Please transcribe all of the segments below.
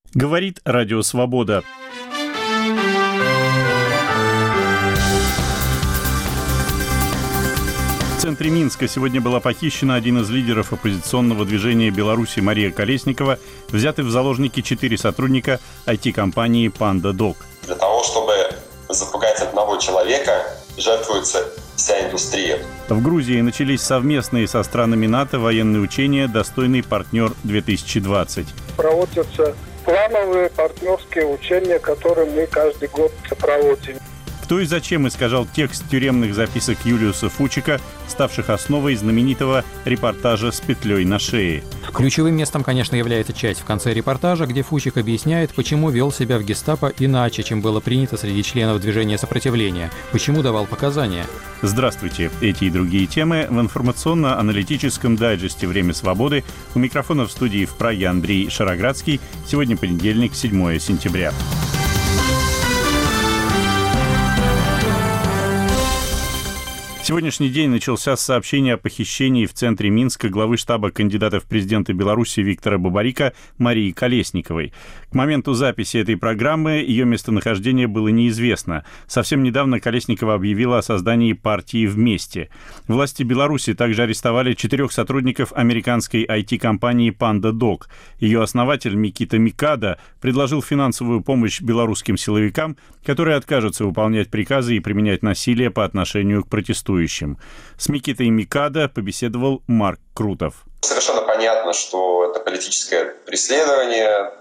Говорит Радио Свобода. В центре Минска сегодня была похищена один из лидеров оппозиционного движения Беларуси Мария Колесникова. Взяты в заложники 4 сотрудника IT-компании «Панда-Док». Для того, чтобы запугать одного человека, жертвуется вся индустрия. В Грузии начались совместные со странами НАТО военные учения «Достойный партнер-2020». Проводятся плановые партнерские учения, которые мы каждый год проводим. Кто и зачем искажал текст тюремных записок Юлиуса Фучика, ставших основой знаменитого репортажа «С петлей на шее». Ключевым местом, конечно, является часть в конце репортажа, где Фучик объясняет, почему вел себя в гестапо иначе, чем было принято среди членов движения сопротивления, почему давал показания. Здравствуйте. Эти и другие темы в информационно-аналитическом дайджесте «Время свободы». У микрофона в студии в Праге Андрей Шароградский. Сегодня понедельник, 7 сентября. Сегодняшний день начался с сообщения о похищении в центре Минска главы штаба кандидата в президенты Беларуси Виктора Бабарика Марии Колесниковой. К моменту записи этой программы ее местонахождение было неизвестно. Совсем недавно Колесникова объявила о создании партии «Вместе». Власти Беларуси также арестовали 4 сотрудников американской IT-компании «Панда-Док». Ее основатель Микита Микада предложил финансовую помощь белорусским силовикам, которые откажутся выполнять приказы и применять насилие по отношению к протестующим. С Микитой Микада побеседовал Марк Крутов. Совершенно понятно, что это политическое преследование,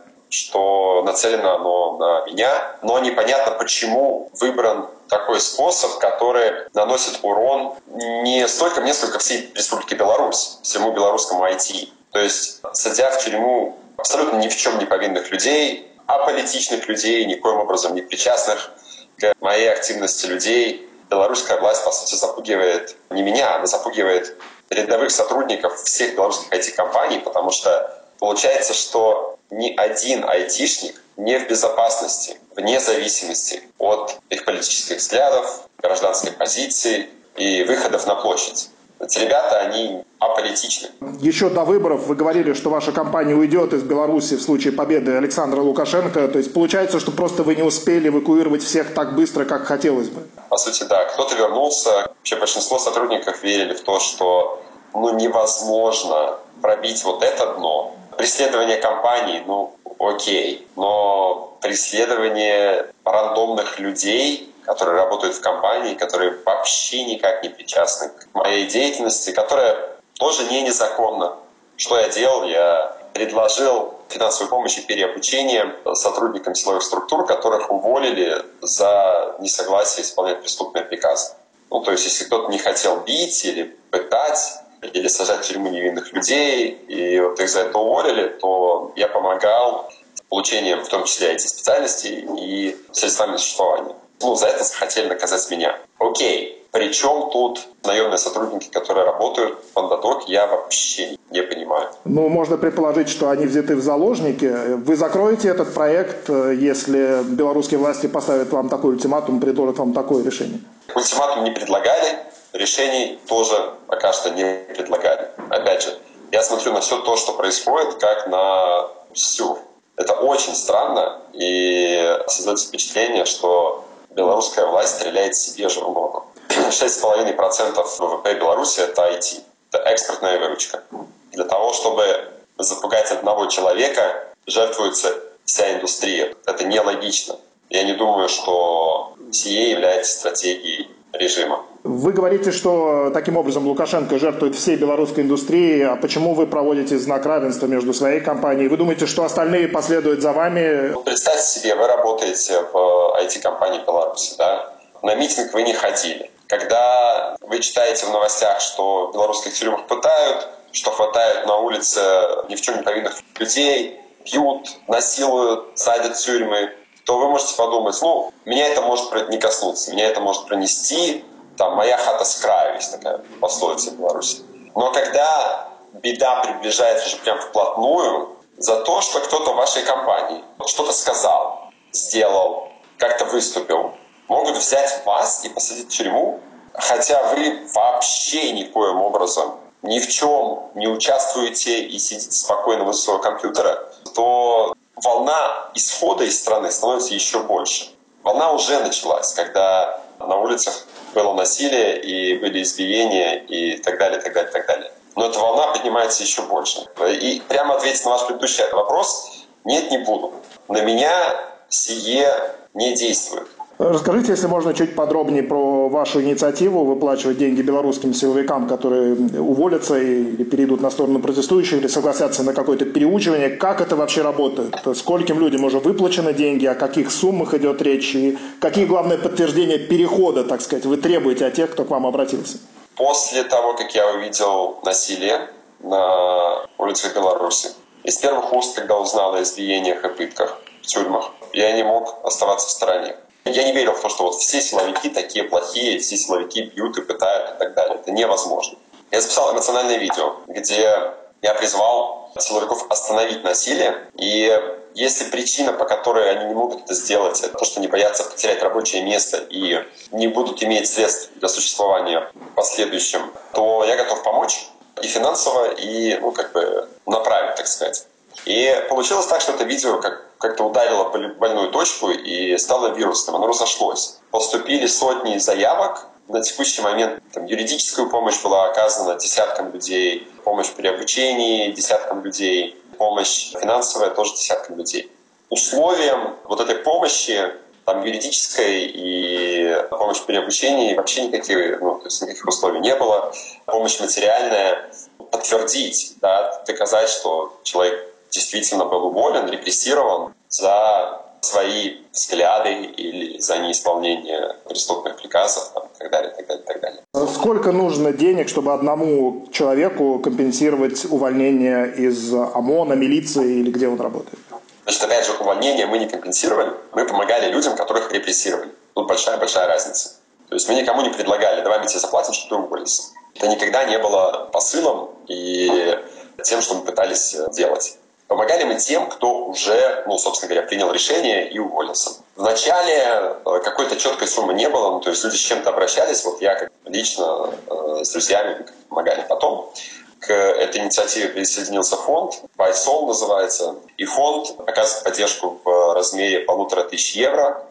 что нацелено оно на меня, но непонятно, почему выбран такой способ, который наносит урон не столько мне, сколько всей Республике Беларусь, всему белорусскому IT. То есть, садя в тюрьму абсолютно ни в чем не повинных людей, аполитичных людей, никоим образом не причастных к моей активности людей, белорусская власть, по сути, запугивает не меня, она запугивает рядовых сотрудников всех белорусских IT-компаний, потому что получается, что ни один айтишник не в безопасности, вне зависимости от их политических взглядов, гражданской позиции и выходов на площадь. Эти ребята, они аполитичны. Еще до выборов вы говорили, что ваша компания уйдет из Беларуси в случае победы Александра Лукашенко. То есть получается, что просто вы не успели эвакуировать всех так быстро, как хотелось бы? По сути, да. Кто-то вернулся. Вообще большинство сотрудников верили в то, что невозможно пробить вот это дно. Преследование компаний, окей. Но преследование рандомных людей, которые работают в компании, которые вообще никак не причастны к моей деятельности, которая тоже незаконна. Что я делал? Я предложил финансовую помощь и переобучение сотрудникам силовых структур, которых уволили за несогласие исполнять преступные приказы. То есть, если кто-то не хотел бить или пытать, или сажать в тюрьму невинных людей, и вот их за это уволили, то я помогал с получением, в том числе, этих специальностей и средствами существования. За это захотели наказать меня. Окей. Причем тут наемные сотрудники, которые работают в «Панда-Док», я вообще не понимаю. Можно предположить, что они взяты в заложники. Вы закроете этот проект, если белорусские власти поставят вам такой ультиматум, предложат вам такое решение? Ультиматум не предлагали, решений тоже пока что не предлагали. Опять же, я смотрю на все то, что происходит, как на всю. Это очень странно, и создается впечатление, что белорусская власть стреляет себе же в ногу. 6,5% ВВП Беларуси – это IT, это экспортная выручка. Для того, чтобы запугать одного человека, жертвуется вся индустрия. Это нелогично. Я не думаю, что сие является стратегией режима. Вы говорите, что таким образом Лукашенко жертвует всей белорусской индустрией. А почему вы проводите знак равенства между своей компанией? Вы думаете, что остальные последуют за вами? Представьте себе, вы работаете в IT-компании Беларуси, да? На митинг вы не ходили. Когда вы читаете в новостях, что в белорусских тюрьмах пытают, что хватает на улице ни в чем не повинных людей, бьют, насилуют, садят в тюрьмы, то вы можете подумать, меня это может не коснуться, меня это может пронести, моя хата с краю, есть такая пословица в Беларуси. Но когда беда приближается уже прям вплотную, за то, что кто-то в вашей компании что-то сказал, сделал, как-то выступил, могут взять вас и посадить в тюрьму, хотя вы вообще никоим образом ни в чем не участвуете и сидите спокойно возле своего компьютера, то волна исхода из страны становится еще больше. Волна уже началась, когда на улицах было насилие и были избиения и так далее, так далее, так далее. Но эта волна поднимается еще больше. И прямо ответить на ваш предыдущий вопрос: нет, не буду. На меня сие не действует. Расскажите, если можно, чуть подробнее про вашу инициативу выплачивать деньги белорусским силовикам, которые уволятся или перейдут на сторону протестующих, или согласятся на какое-то переучивание. Как это вообще работает? Скольким людям уже выплачены деньги, о каких суммах идет речь, и какие, главное, подтверждения перехода, так сказать, вы требуете от тех, кто к вам обратился? После того, как я увидел насилие на улицах Беларуси, из первых уст, когда узнал о избиениях и пытках в тюрьмах, я не мог оставаться в стороне. Я не верил в то, что вот все силовики такие плохие, все силовики бьют и пытают и так далее. Это невозможно. Я записал эмоциональное видео, где я призвал силовиков остановить насилие. И если причина, по которой они не могут это сделать, это то, что они боятся потерять рабочее место и не будут иметь средств для существования в последующем, то я готов помочь и финансово, и направить, так сказать. И получилось так, что это видео как-то ударило больную точку и стало вирусным. Оно разошлось. Поступили сотни заявок. На текущий момент юридическую помощь была оказана десяткам людей, помощь при обучении десяткам людей, помощь финансовая тоже десяткам людей. Условием вот этой помощи, юридической и помощь при обучении, вообще никаких условий не было. Помощь материальная, подтвердить, доказать, что человек действительно был уволен, репрессирован за свои взгляды или за неисполнение преступных приказов и так далее, так далее, так далее. Сколько нужно денег, чтобы одному человеку компенсировать увольнение из ОМОНа, милиции или где он работает? Значит, опять же, увольнение мы не компенсировали, мы помогали людям, которых репрессировали. Тут большая разница. То есть мы никому не предлагали: давай мы тебе заплатим, чтобы ты уволился. Это никогда не было посылом и тем, что мы пытались делать. Помогали мы тем, кто уже, собственно говоря, принял решение и уволился. Вначале какой-то четкой суммы не было, то есть люди с чем-то обращались, я лично с друзьями помогали. Потом к этой инициативе присоединился фонд, «Байсол» называется, и фонд оказывает поддержку в размере 1500 евро,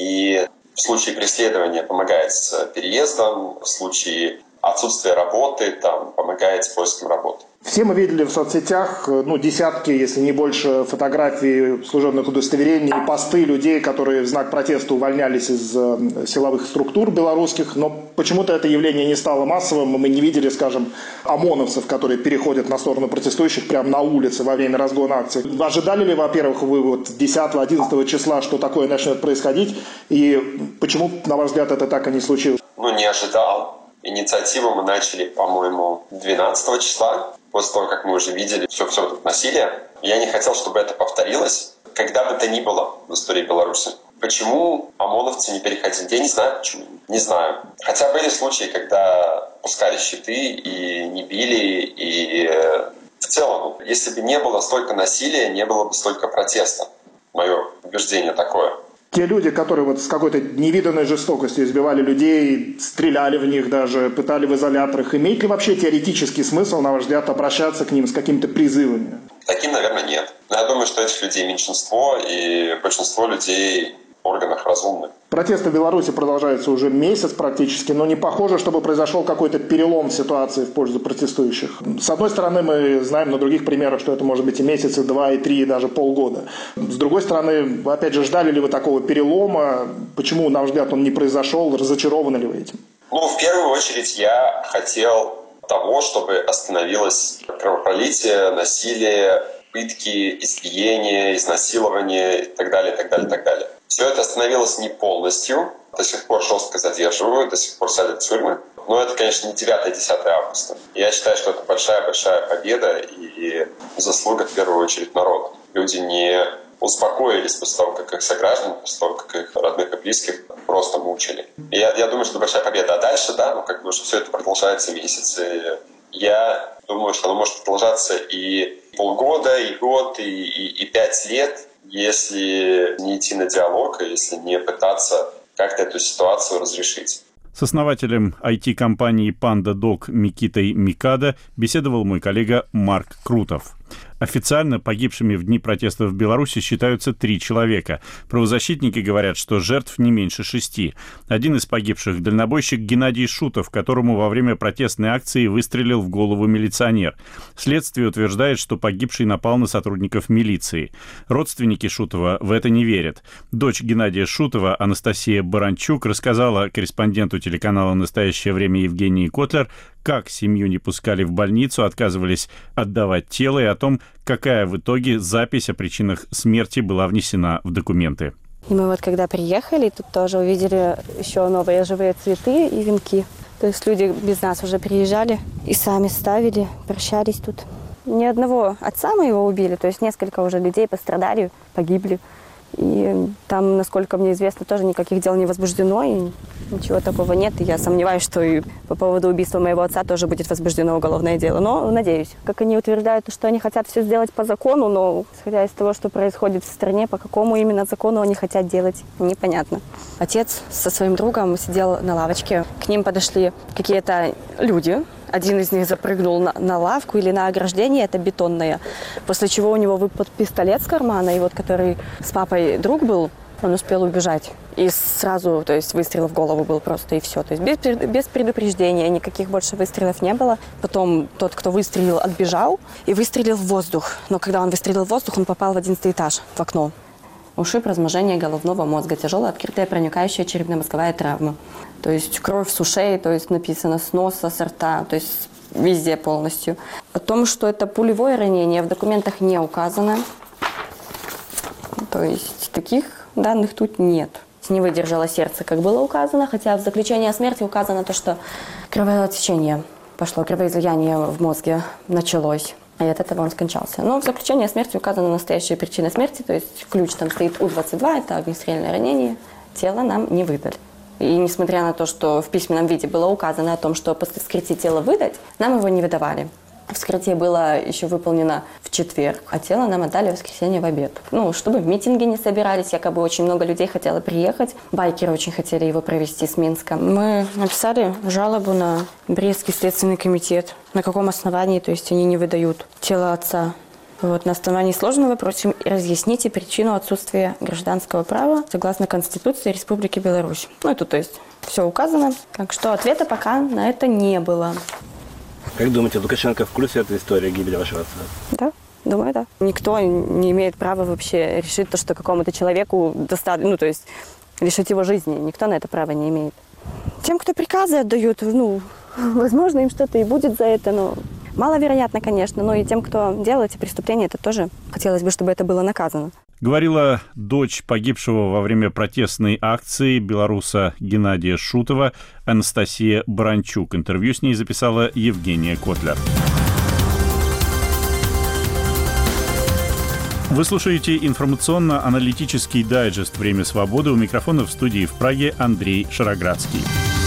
и в случае преследования помогает с переездом, в случае отсутствия работы помогает с поиском работы. Все мы видели в соцсетях десятки, если не больше, фотографий служебных удостоверений, посты людей, которые в знак протеста увольнялись из силовых структур белорусских, но почему-то это явление не стало массовым, мы не видели, скажем, ОМОНовцев, которые переходят на сторону протестующих прямо на улице во время разгона акций. Ожидали ли, во-первых, вы 10-11 числа, что такое начнет происходить, и почему, на ваш взгляд, это так и не случилось? Не ожидал. Инициативу мы начали, по-моему, 12 числа, после того, как мы уже видели все это насилие. Я не хотел, чтобы это повторилось, когда бы то ни было в истории Беларуси. Почему ОМОНовцы не переходили? Я не знаю почему. Не знаю. Хотя были случаи, когда пускали щиты и не били, и в целом, если бы не было столько насилия, не было бы столько протеста. Мое убеждение такое. Те люди, которые с какой-то невиданной жестокостью избивали людей, стреляли в них даже, пытали в изоляторах, имеет ли вообще теоретический смысл, на ваш взгляд, обращаться к ним с какими-то призывами? Таким, наверное, нет. Но я думаю, что этих людей меньшинство, и большинство людей в органах разумны. Протесты в Беларуси продолжаются уже месяц практически, но не похоже, чтобы произошел какой-то перелом в ситуации в пользу протестующих. С одной стороны, мы знаем на других примерах, что это может быть и месяц, и 2, и 3, и даже полгода. С другой стороны, опять же, ждали ли вы такого перелома? Почему, на ваш взгляд, он не произошел? Разочарованы ли вы этим? В первую очередь я хотел того, чтобы остановилось кровопролитие, насилие, пытки, избиения, изнасилования и так далее, так далее, так далее. Все это остановилось не полностью. До сих пор жестко задерживают, до сих пор садят в тюрьмы. Но это, конечно, не 9-10 августа. Я считаю, что это большая-большая победа и заслуга, в первую очередь, народа. Люди не успокоились после того, как их сограждане, после того, как их родных и близких просто мучили. И я думаю, что большая победа. А дальше, уже все это продолжается месяцы. Я думаю, что оно может продолжаться и полгода, и год, и 5 лет, если не идти на диалог, и если не пытаться как-то эту ситуацию разрешить. С основателем IT-компании PandaDoc Микитой Микадо беседовал мой коллега Марк Крутов. Официально погибшими в дни протестов в Беларуси считаются 3 человека. Правозащитники говорят, что жертв не меньше 6. Один из погибших – дальнобойщик Геннадий Шутов, которому во время протестной акции выстрелил в голову милиционер. Следствие утверждает, что погибший напал на сотрудников милиции. Родственники Шутова в это не верят. Дочь Геннадия Шутова, Анастасия Баранчук, рассказала корреспонденту телеканала «Настоящее время» Евгении Котлер, как семью не пускали в больницу, отказывались отдавать тело, и о том, какая в итоге запись о причинах смерти была внесена в документы. И мы вот когда приехали, тут тоже увидели еще новые живые цветы и венки. То есть люди без нас уже приезжали и сами ставили, прощались тут. Ни одного отца моего убили, то есть несколько уже людей пострадали, погибли. И там, насколько мне известно, тоже никаких дел не возбуждено, и ничего такого нет. И я сомневаюсь, что и по поводу убийства моего отца тоже будет возбуждено уголовное дело. Но надеюсь. Как они утверждают, что они хотят все сделать по закону, но исходя из того, что происходит в стране, по какому именно закону они хотят делать, непонятно. Отец со своим другом сидел на лавочке. К ним подошли какие-то люди. Один из них запрыгнул на лавку или на ограждение, это бетонное, после чего у него выпал пистолет с кармана, и вот который с папой друг был, он успел убежать. И сразу, то есть выстрел в голову был просто, и все. То есть без предупреждения, никаких больше выстрелов не было. Потом тот, кто выстрелил, отбежал и выстрелил в воздух. Но когда он выстрелил в воздух, он попал в 11 этаж, в окно. Ушиб, размножение головного мозга, тяжелая открытая проникающая черепно-мозговая травма. То есть кровь с ушей, то есть написано с носа, с рта, то есть везде полностью. О том, что это пулевое ранение, в документах не указано. То есть таких данных тут нет. Не выдержало сердце, как было указано, хотя в заключении о смерти указано то, что кровотечение пошло, кровоизлияние в мозге началось. И от этого он скончался. Но в заключении о смерти указана настоящая причина смерти, то есть ключ там стоит У-22, это огнестрельное ранение. Тело нам не выдали. И несмотря на то, что в письменном виде было указано о том, что после вскрытия тела выдать, нам его не выдавали. Вскрытие было еще выполнено в четверг, а тело нам отдали в воскресенье в обед. Чтобы митинги не собирались, якобы очень много людей хотело приехать. Байкеры очень хотели его провести с Минска. Мы написали жалобу на Брестский следственный комитет. На каком основании, то есть они не выдают тело отца. На основании сложного просим разъясните причину отсутствия гражданского права согласно Конституции Республики Беларусь. Тут, то есть, все указано. Так что ответа пока на это не было. Как думаете, Лукашенко в курсе этой истории гибели вашего отца? Да, думаю, да. Никто не имеет права вообще решить то, что какому-то человеку достаточно, то есть лишить его жизни. Никто на это права не имеет. Тем, кто приказы отдают, возможно, им что-то и будет за это, но маловероятно, конечно. Но и тем, кто делает эти преступления, это тоже хотелось бы, чтобы это было наказано. Говорила дочь погибшего во время протестной акции белоруса Геннадия Шутова Анастасия Баранчук. Интервью с ней записала Евгения Котлер. Вы слушаете информационно-аналитический дайджест «Время свободы». У микрофона в студии в Праге Андрей Шароградский.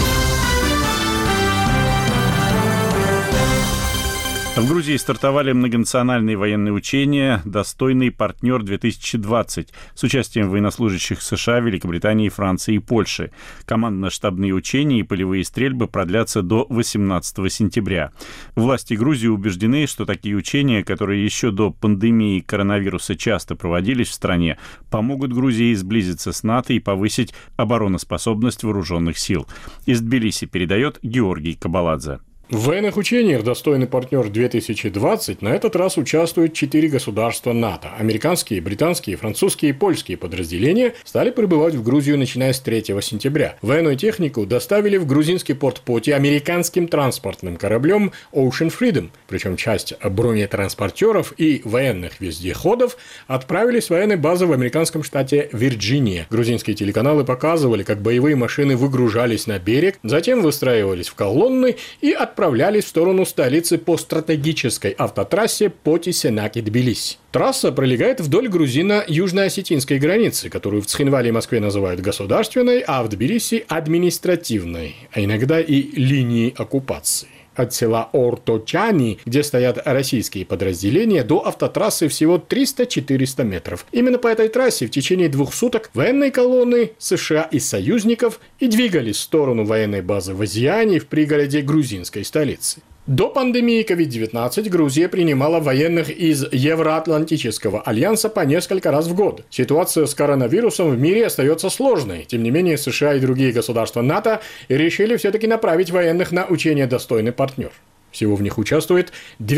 В Грузии стартовали многонациональные военные учения «Достойный партнер-2020» с участием военнослужащих США, Великобритании, Франции и Польши. Командно-штабные учения и полевые стрельбы продлятся до 18 сентября. Власти Грузии убеждены, что такие учения, которые еще до пандемии коронавируса часто проводились в стране, помогут Грузии сблизиться с НАТО и повысить обороноспособность вооруженных сил. Из Тбилиси передает Георгий Кабаладзе. В военных учениях «Достойный партнер-2020» на этот раз участвуют 4 государства НАТО. Американские, британские, французские и польские подразделения стали прибывать в Грузию, начиная с 3 сентября. Военную технику доставили в грузинский порт Поти американским транспортным кораблем Ocean Freedom. Причем часть бронетранспортеров и военных вездеходов отправили с военной базы в американском штате Вирджиния. Грузинские телеканалы показывали, как боевые машины выгружались на берег, затем выстраивались в колонны и отправлялись в сторону столицы по стратегической автотрассе Поти-Сенаки-Тбилиси. Трасса пролегает вдоль грузино-южно-осетинской границы, которую в Цхинвале и Москве называют государственной, а в Тбилиси – административной, а иногда и линией оккупации. От села Орточани, где стоят российские подразделения, до автотрассы всего 300-400 метров. Именно по этой трассе в течение 2 суток военные колонны США и союзников и двигались в сторону военной базы в Азиане в пригороде грузинской столицы. До пандемии COVID-19 Грузия принимала военных из Евроатлантического альянса по несколько раз в год. Ситуация с коронавирусом в мире остается сложной. Тем не менее, США и другие государства НАТО решили все-таки направить военных на учения «Достойный партнер». Всего в них участвует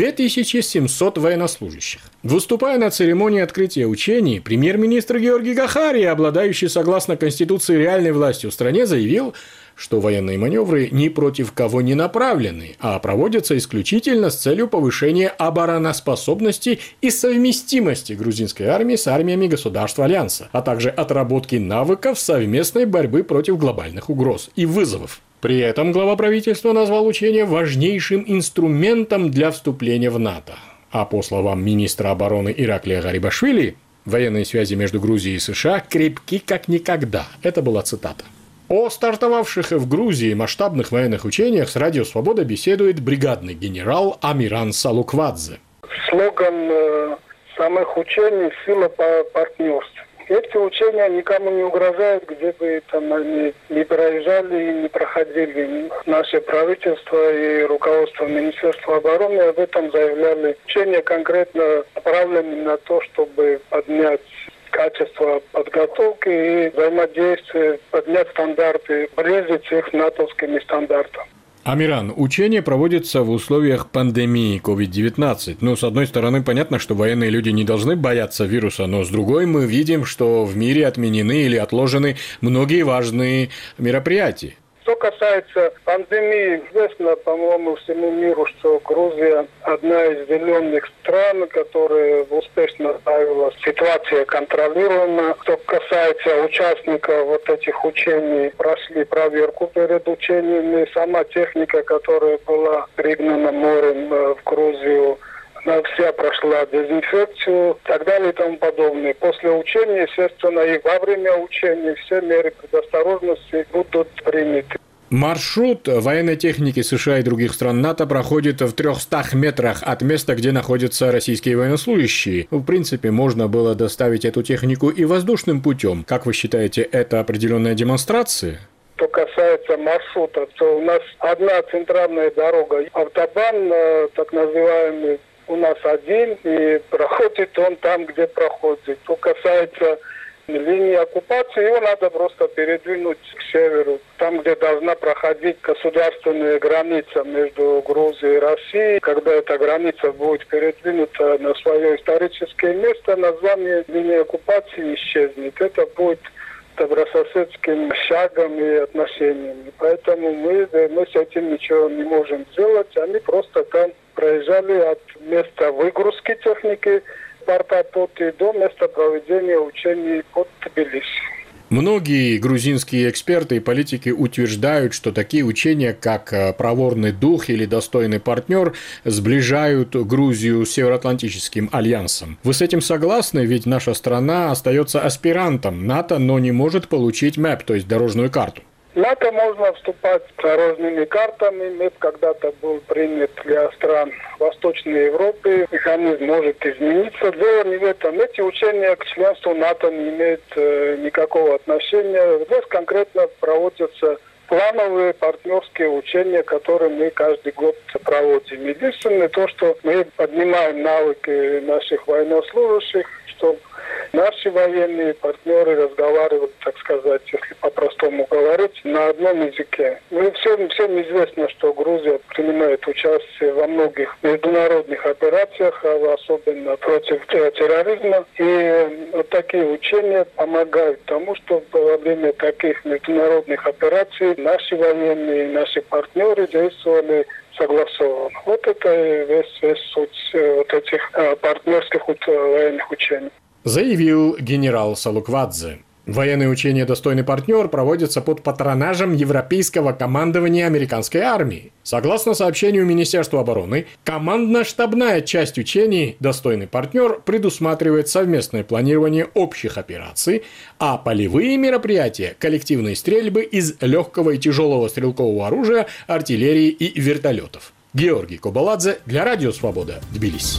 2700 военнослужащих. Выступая на церемонии открытия учений, премьер-министр Георгий Гахария, обладающий согласно Конституции реальной властью в стране, заявил, что военные маневры ни против кого не направлены, а проводятся исключительно с целью повышения обороноспособности и совместимости грузинской армии с армиями государств Альянса, а также отработки навыков совместной борьбы против глобальных угроз и вызовов. При этом глава правительства назвал учения важнейшим инструментом для вступления в НАТО. А по словам министра обороны Ираклия Гарибашвили, военные связи между Грузией и США крепки как никогда. Это была цитата. О стартовавших в Грузии масштабных военных учениях с Радио Свобода беседует бригадный генерал Амиран Салуквадзе. Слоган самых учений – «Сила партнерства». Эти учения никому не угрожают, где бы там они не проезжали и не проходили. Наше правительство и руководство Министерства обороны об этом заявляли. Учения конкретно направлены на то, чтобы поднять качество подготовки и взаимодействия, поднять стандарты, приблизить их к натовским стандартам. Амиран, учения проводятся в условиях пандемии COVID-19. Ну, с одной стороны, понятно, что военные люди не должны бояться вируса, но с другой мы видим, что в мире отменены или отложены многие важные мероприятия. Что касается пандемии, известно, по-моему, всему миру, что Грузия одна из зеленых стран, которая успешно ставила ситуацию контролируема. Что касается участников вот этих учений, прошли проверку перед учениями. Сама техника, которая была пригнана морем в Грузию, она вся прошла дезинфекцию и так далее и тому подобное. После учения, естественно, и во время учения все меры предосторожности будут приняты. Маршрут военной техники США и других стран НАТО проходит в 300 метрах от места, где находятся российские военнослужащие. В принципе, можно было доставить эту технику и воздушным путем. Как вы считаете, это определенная демонстрация? Что касается маршрута, то у нас одна центральная дорога, автобан, так называемый, у нас один, и проходит он там, где проходит. Что касается линии оккупации, его надо просто передвинуть к северу, там, где должна проходить государственная граница между Грузией и Россией. Когда эта граница будет передвинута на свое историческое место, название линии оккупации исчезнет. Это будет добрососедским шагом и отношениями. Поэтому мы с этим ничего не можем сделать. Они просто там проезжали от места выгрузки техники порта Тоти до места проведения учений под Тбилиси. Многие грузинские эксперты и политики утверждают, что такие учения, как «Проворный дух» или «Достойный партнер», сближают Грузию с Североатлантическим альянсом. Вы с этим согласны? Ведь наша страна остается аспирантом НАТО, но не может получить МЭП, то есть дорожную карту. НАТО можно вступать с дорожными картами. МЭП когда-то был принят для стран Восточной Европы. Механизм может измениться. Дело не в этом. Эти учения к членству НАТО не имеют никакого отношения. Здесь конкретно проводятся плановые партнерские учения, которые мы каждый год проводим. Единственное то, что мы поднимаем навыки наших военнослужащих, чтобы наши военные партнеры разговаривают, так сказать, если по-простому говорить, на одном языке. Всем известно, что Грузия принимает участие во многих международных операциях, особенно против терроризма. И вот такие учения помогают тому, чтобы во время таких международных операций наши военные, наши партнеры действовали согласованно. Вот это весь суть вот этих партнерских военных учений. Заявил генерал Салуквадзе. Военные учения «Достойный партнер» проводятся под патронажем Европейского командования американской армии. Согласно сообщению Министерства обороны, командно-штабная часть учений «Достойный партнер» предусматривает совместное планирование общих операций, а полевые мероприятия – коллективные стрельбы из легкого и тяжелого стрелкового оружия, артиллерии и вертолетов. Георгий Кобаладзе для Радио Свобода, Тбилиси.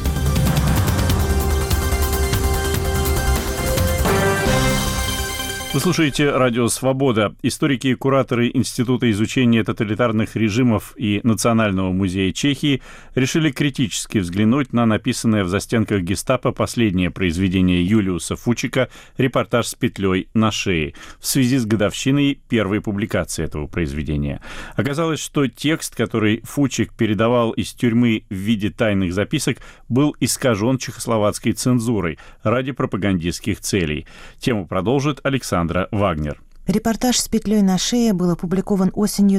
Вы слушаете «Радио Свобода». Историки и кураторы Института изучения тоталитарных режимов и Национального музея Чехии решили критически взглянуть на написанное в застенках гестапо последнее произведение Юлиуса Фучика «Репортаж с петлей на шее» в связи с годовщиной первой публикации этого произведения. Оказалось, что текст, который Фучик передавал из тюрьмы в виде тайных записок, был искажен чехословацкой цензурой ради пропагандистских целей. Тему продолжит Александр Вагнер. Репортаж с петлей на шее был опубликован осенью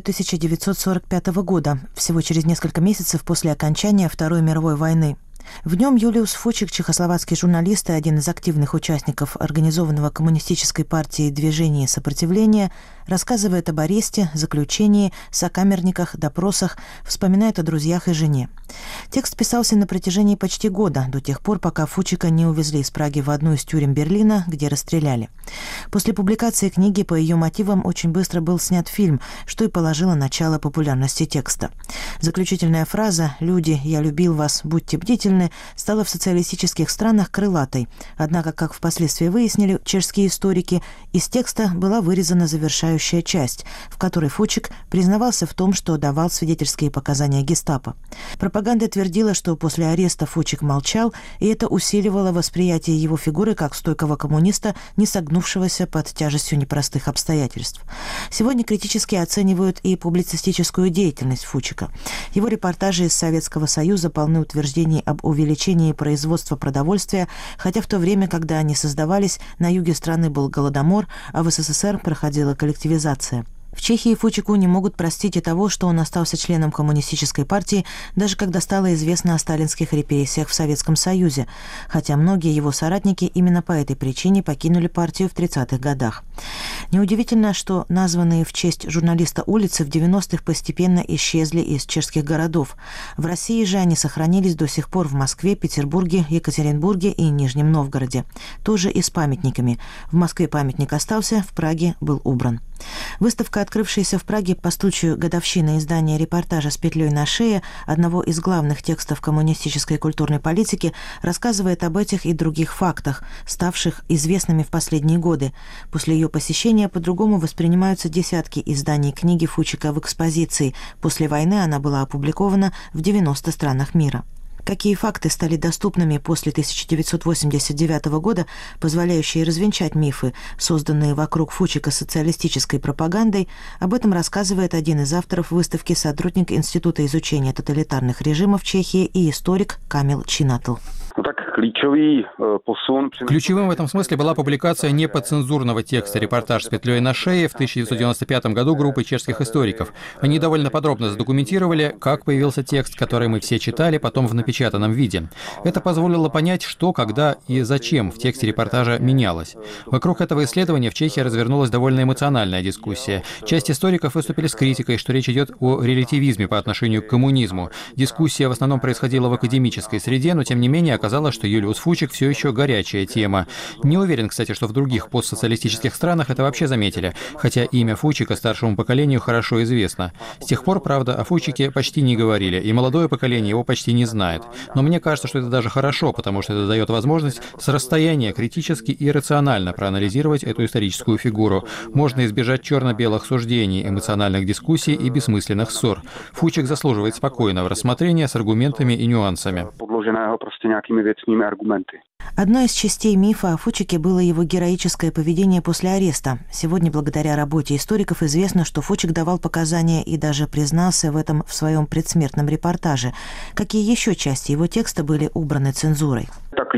1945 года, всего через несколько месяцев после окончания Второй мировой войны. В нем Юлиус Фучик, чехословацкий журналист и один из активных участников организованного коммунистической партии движения сопротивления, рассказывает об аресте, заключении, сокамерниках, допросах, вспоминает о друзьях и жене. Текст писался на протяжении почти года, до тех пор, пока Фучика не увезли из Праги в одну из тюрем Берлина, где расстреляли. После публикации книги по ее мотивам очень быстро был снят фильм, что и положило начало популярности текста. Заключительная фраза «Люди, я любил вас, будьте бдительны» стала в социалистических странах крылатой. Однако, как впоследствии выяснили чешские историки, из текста была вырезана завершающая часть, в которой Фучик признавался в том, что давал свидетельские показания гестапо. Пропаганда твердила, что после ареста Фучик молчал, и это усиливало восприятие его фигуры как стойкого коммуниста, не согнувшегося под тяжестью непростых обстоятельств. Сегодня критически оценивают и публицистическую деятельность Фучика. Его репортажи из Советского Союза полны утверждений об увеличении производства продовольствия, хотя в то время, когда они создавались, на юге страны был голодомор, а в СССР проходила коллективизация. В Чехии Фучику не могут простить и того, что он остался членом коммунистической партии, даже когда стало известно о сталинских репрессиях в Советском Союзе, хотя многие его соратники именно по этой причине покинули партию в 30-х годах. Неудивительно, что названные в честь журналиста улицы в 90-х постепенно исчезли из чешских городов. В России же они сохранились до сих пор в Москве, Петербурге, Екатеринбурге и Нижнем Новгороде. Тоже и с памятниками. В Москве памятник остался, в Праге был убран. Выставка, открывшаяся в Праге по случаю годовщины издания репортажа с петлей на шее, одного из главных текстов коммунистической культурной политики, рассказывает об этих и других фактах, ставших известными в последние годы. После ее посещения по-другому воспринимаются десятки изданий книги Фучика в экспозиции. После войны она была опубликована в 90 странах мира. Какие факты стали доступными после 1989 года, позволяющие развенчать мифы, созданные вокруг Фучика социалистической пропагандой, об этом рассказывает один из авторов выставки, сотрудник Института изучения тоталитарных режимов Чехии и историк Камил Чинатл. Ключевым в этом смысле была публикация неподцензурного текста «Репортаж с петлей на шее» в 1995 году группой чешских историков. Они довольно подробно задокументировали, как появился текст, который мы все читали, потом в напечатанном виде. Это позволило понять, что, когда и зачем в тексте репортажа менялось. Вокруг этого исследования в Чехии развернулась довольно эмоциональная дискуссия. Часть историков выступили с критикой, что речь идет о релятивизме по отношению к коммунизму. Дискуссия в основном происходила в академической среде, но тем не менее оказалось, что Юлиус Фучик все еще горячая тема. Не уверен, кстати, что в других постсоциалистических странах это вообще заметили, хотя имя Фучика старшему поколению хорошо известно. С тех пор, правда, о Фучике почти не говорили, и молодое поколение его почти не знает. Но мне кажется, что это даже хорошо, потому что это дает возможность с расстояния критически и рационально проанализировать эту историческую фигуру. Можно избежать черно-белых суждений, эмоциональных дискуссий и бессмысленных ссор. Фучик заслуживает спокойного рассмотрения с аргументами и нюансами. Одной из частей мифа о Фучике было его героическое поведение после ареста. Сегодня, благодаря работе историков, известно, что Фучик давал показания и даже признался в этом в своем предсмертном репортаже. Какие еще части его текста были убраны цензурой?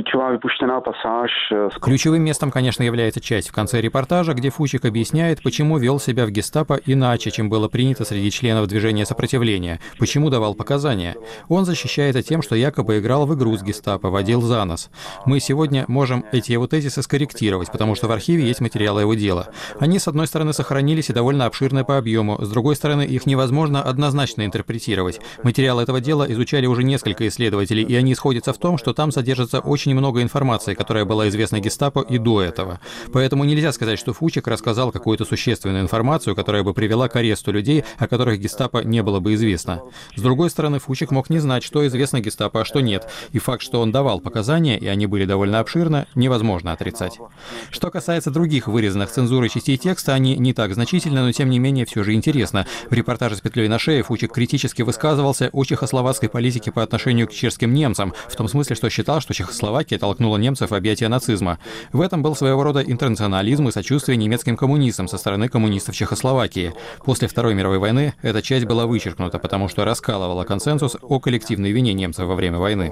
Ключевым местом, конечно, является часть в конце репортажа, где Фучик объясняет, почему вел себя в гестапо иначе, чем было принято среди членов движения сопротивления, почему давал показания. Он защищается тем, что якобы играл в игру с гестапо, водил за нос. Мы сегодня можем эти его тезисы скорректировать, потому что в архиве есть материалы его дела. Они, с одной стороны, сохранились и довольно обширны по объему, с другой стороны, их невозможно однозначно интерпретировать. Материалы этого дела изучали уже несколько исследователей, и они сходятся в том, что там содержится очень много информации, которая была известна гестапо и до этого. Поэтому нельзя сказать, что Фучик рассказал какую-то существенную информацию, которая бы привела к аресту людей, о которых гестапо не было бы известно. С другой стороны, Фучик мог не знать, что известно гестапо, а что нет. И факт, что он давал показания, и они были довольно обширны, невозможно отрицать. Что касается других вырезанных цензурой частей текста, они не так значительны, но тем не менее все же интересно. В репортаже с петлей на шее Фучик критически высказывался о чехословацкой политике по отношению к чешским немцам, в том смысле, что считал, что Чехословакия толкнула немцев в объятия нацизма. В этом был своего рода интернационализм и сочувствие немецким коммунистам со стороны коммунистов Чехословакии. После Второй мировой войны эта часть была вычеркнута, потому что раскалывала консенсус о коллективной вине немцев во время войны.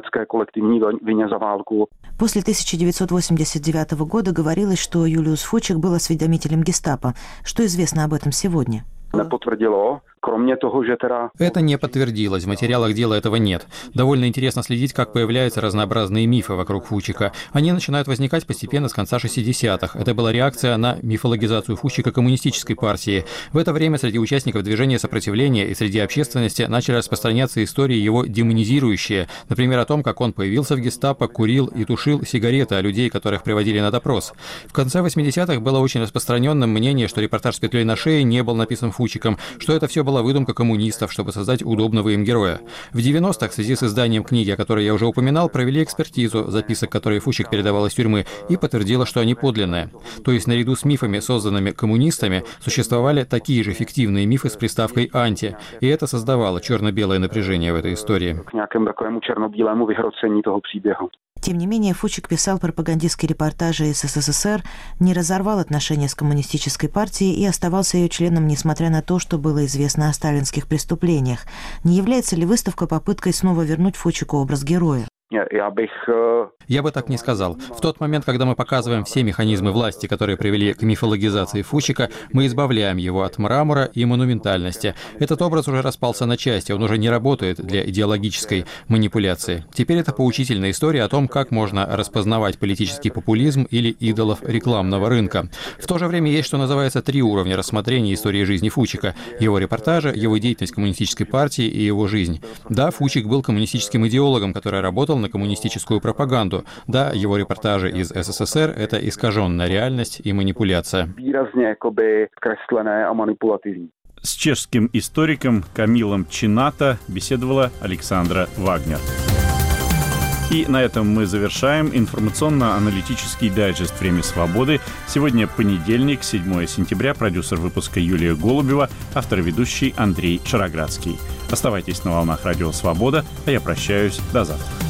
После 1989 года говорилось, что Юлиус Фучик был осведомителем гестапо. Что известно об этом сегодня? Это не подтвердилось, в материалах дела этого нет. Довольно интересно следить, как появляются разнообразные мифы вокруг Фучика. Они начинают возникать постепенно с конца 60-х. Это была реакция на мифологизацию Фучика коммунистической партии. В это время среди участников движения сопротивления и среди общественности начали распространяться истории его демонизирующие. Например, о том, как он появился в гестапо, курил и тушил сигареты, а людей, которых приводили на допрос. В конце 80-х было очень распространенным мнение, что репортаж с петлей на шее не был написан Фучиком, что это все была выдумка коммунистов, чтобы создать удобного им героя. В 90-х в связи с изданием книги, о которой я уже упоминал, провели экспертизу записок, которые Фучик передавал из тюрьмы, и подтвердила, что они подлинные. То есть наряду с мифами, созданными коммунистами, существовали такие же фиктивные мифы с приставкой «анти», и это создавало черно-белое напряжение в этой истории. Тем не менее, Фучик писал пропагандистские репортажи из СССР, не разорвал отношения с коммунистической партией и оставался ее членом, несмотря на то, что было известно о сталинских преступлениях. Не является ли выставка попыткой снова вернуть Фучику образ героя? Я бы так не сказал. В тот момент, когда мы показываем все механизмы власти, которые привели к мифологизации Фучика, мы избавляем его от мрамора и монументальности. Этот образ уже распался на части, он уже не работает для идеологической манипуляции. Теперь это поучительная история о том, как можно распознавать политический популизм или идолов рекламного рынка. В то же время есть, что называется, 3 уровня рассмотрения истории жизни Фучика: его репортажи, его деятельность коммунистической партии и его жизнь. Да, Фучик был коммунистическим идеологом, который работал на коммунистическую пропаганду. Да, его репортажи из СССР — это искаженная реальность и манипуляция. С чешским историком Камилом Чинато беседовала Александра Вагнер. И на этом мы завершаем информационно-аналитический дайджест «Время свободы». Сегодня понедельник, 7 сентября. Продюсер выпуска Юлия Голубева, автор и ведущий Андрей Шароградский. Оставайтесь на волнах Радио Свобода, а я прощаюсь. До завтра.